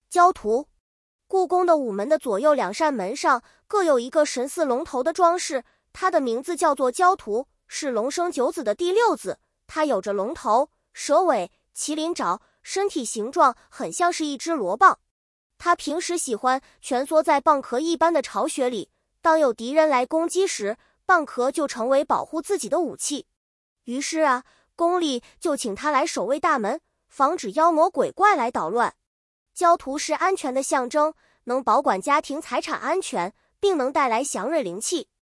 焦图。故宫的午门的左右两扇门上各有一个神似龙头的装饰，它的名字叫做焦图，是龙生九子的第六子。它有着龙头、蛇尾、麒麟爪，身体形状很像是一只螺蚌。它平时喜欢蜷缩在蚌壳一般的巢穴里，当有敌人来攻击时，蚌壳就成为保护自己的武器。于是宫里就请他来守卫大门，防止妖魔鬼怪来捣乱。焦图是安全的象征，能保管家庭财产安全，并能带来祥瑞灵气。